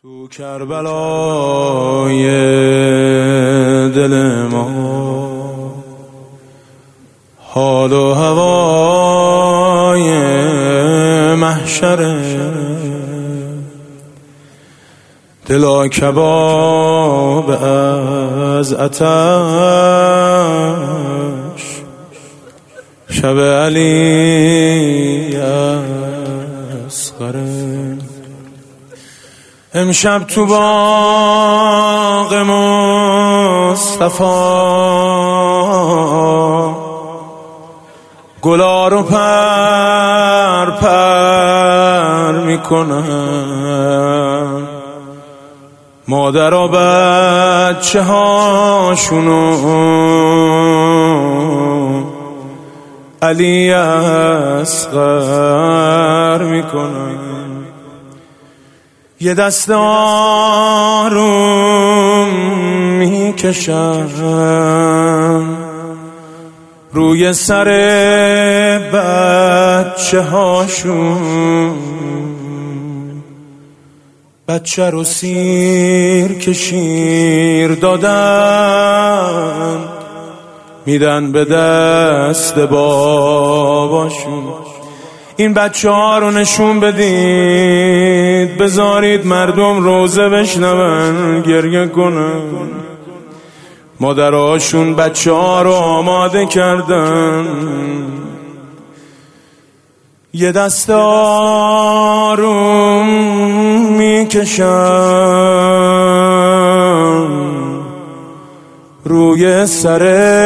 تو کربلای دل ما حال و هوای محشر دلا کباب از آتش شب علی اصغر امشب تو باغ مصطفی گلا رو پر میکنن، مادر و بچه هاشونو علی اصغر میکنن. یه دست آروم میکشم روی سر بچه هاشون، بچه رو سیر که شیر دادن میدن به دست باباشون. این بچه ها رو نشون بدید، بذارید مردم روزه بشنون گریه کنن. مادراشون بچه ها رو آماده کردن. یه دست آروم میکشم روی سر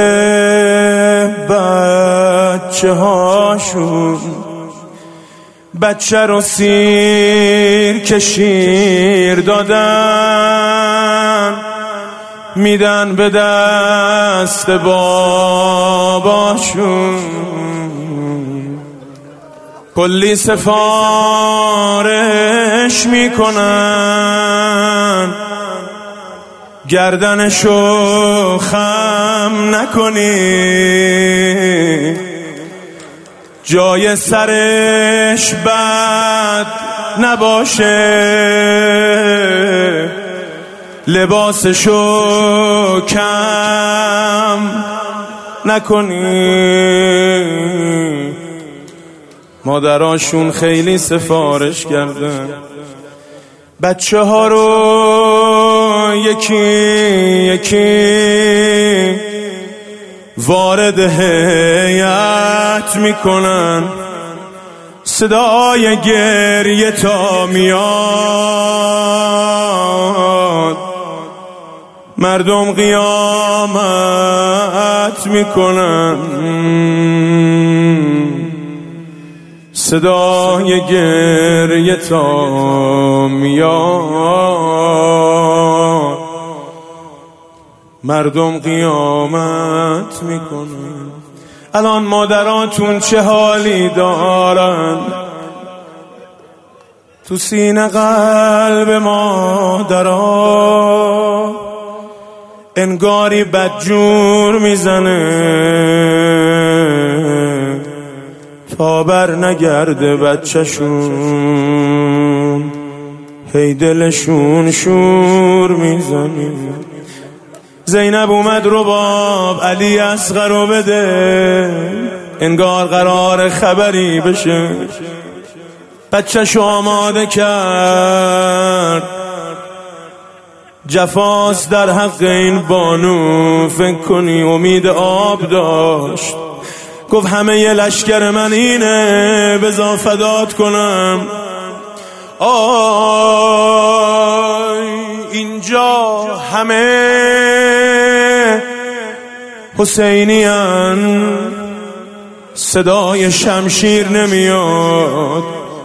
بچه هاشون، بچه رو سیر که شیر دادن میدن به دست باباشون. کلی سفارش میکنن گردنشو خم نکنی، جای سرش بد نباشه، لباسشو کم نکنی. مادراشون خیلی سفارش کردن، بچه ها رو یکی یکی وارد هیئت میکنن. صدای گریه تا میاد، مردم قیامت میکنن. صدای گریه تا میاد، مردم قیامت میکنن. الان مادراتون چه حالی دارن؟ تو سینه قلب مادرها انگاری بدجور میزنه تا بر نگرده بچه‌شون، هی دلشون شور میزنه. زینب اومد رباب علی اصغر رو بده، انگار قرار خبری بشه. بچه‌شو آماده کرد، جفاست در حق این بانو، فکر کنی امید آب داشت. گفت همه ی لشکر من اینه، بذار فدات کنم. آی اینجا همه حسینیان، صدای شمشیر نمیاد.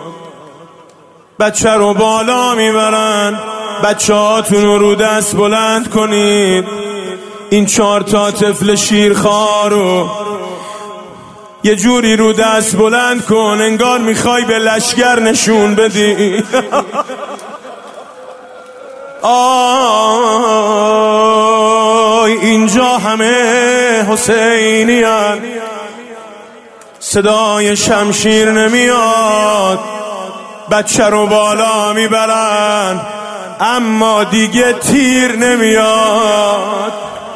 بچه رو بالا میبرن، بچه هاتون رو دست بلند کنید. این 4 تا طفل شیرخوار رو یه جوری رو دست بلند کن انگار میخوای به لشکر نشون بدی. آی اینجا همه حسینیان، صدای شمشیر نمیاد. بچه رو بالا میبرن، اما دیگه تیر نمیاد.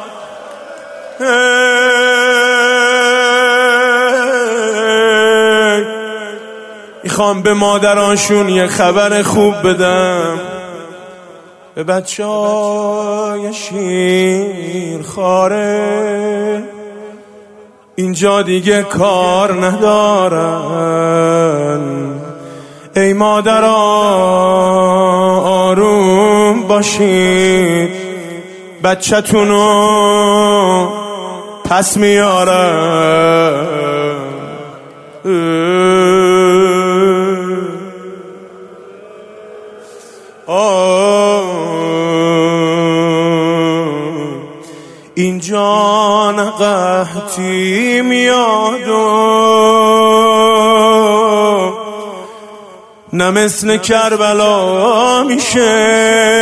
میخوام به مادرانشون یه خبر خوب بدم، به بچه های شیر خاره اینجا دیگه کار ندارن. ای مادرها آروم باشید، بچه‌تونو پس میارن. اینجا نه قحطی میاد و نه مثل کربلا میشه.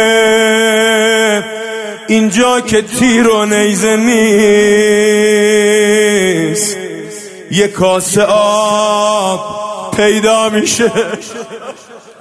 اینجا که تیر و نیزه نیست، یه کاسه آب پیدا میشه.